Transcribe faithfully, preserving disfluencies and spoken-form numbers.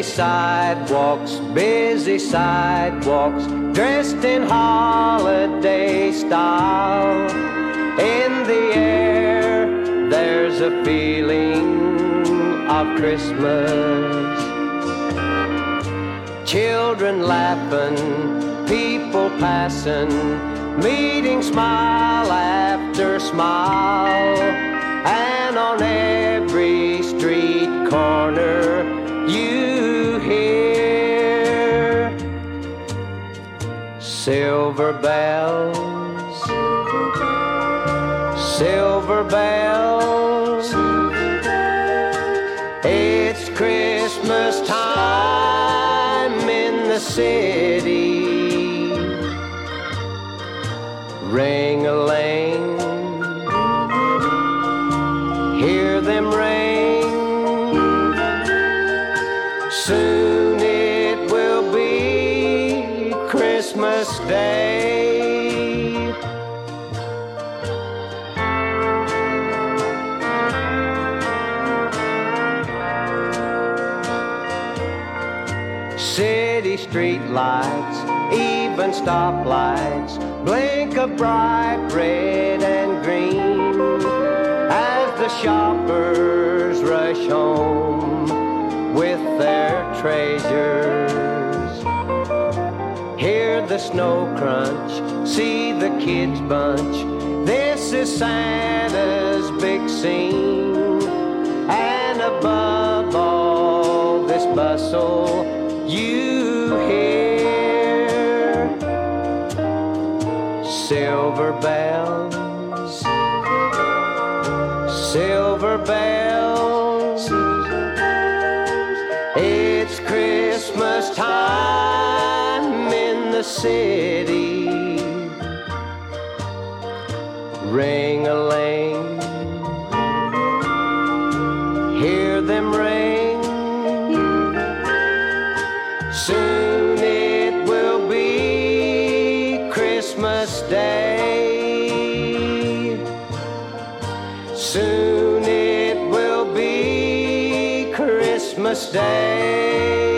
sidewalks, busy sidewalks, dressed in holiday style. In the air, there's a feeling of Christmas. Children laughing, people passing, meeting smile after smile. And on every street corner you hear silver bells, silver bells. It's Christmas time in the city. Ring-a-ling, hear them ring. Soon it will be Christmas Day. City street lights, even stoplights, blink of bright red and green as the shoppers rush home with their treasures. Hear the snow crunch, see the kids bunch. This is Santa's big scene. And above all this bustle, you hear silver bells, silver bells. It's Christmas time in the city. Ring-a-ling, hear them ring. Soon it will be Christmas Day. Soon it will be Christmas Day.